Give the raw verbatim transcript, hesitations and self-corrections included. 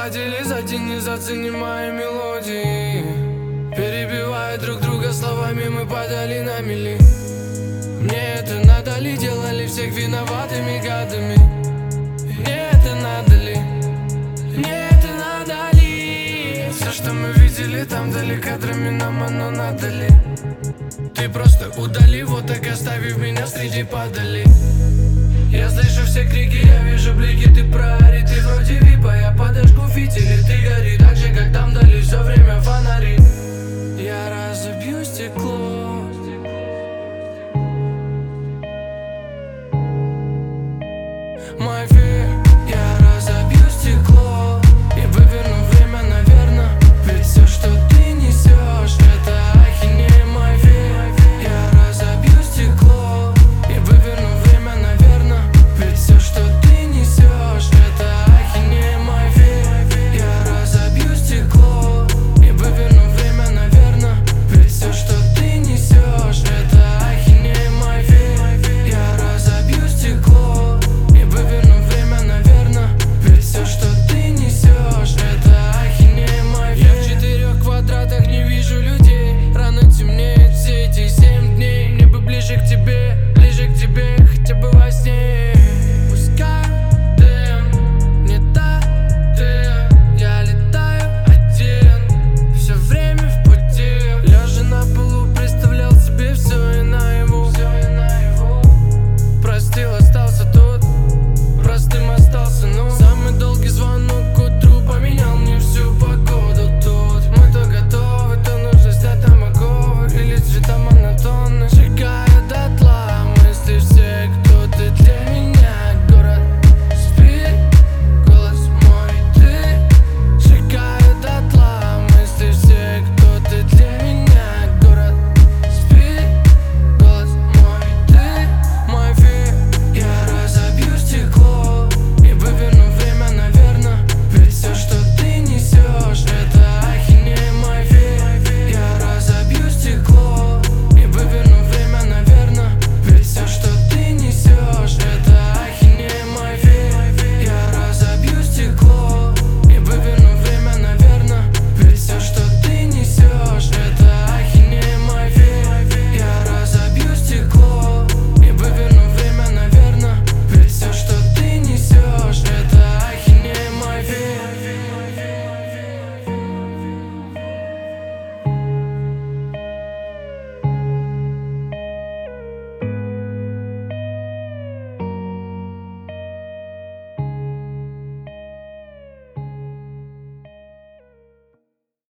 хватили за день, не заценимая мелодии. Перебивая друг друга словами, мы падали на мели. Мне это надо ли, делали всех виноватыми гадами? Мне это надо ли? Мне это надо ли? Все, что мы видели там вдали, кадрами нам оно надо ли? Ты просто удали, вот так оставив меня среди падали. Я слышу все крики, я вижу блики, ты прорит. Ты вроде випа, я подожгу фитили. Ты гори так же, как там дали все время фонари. Я разобью стекло.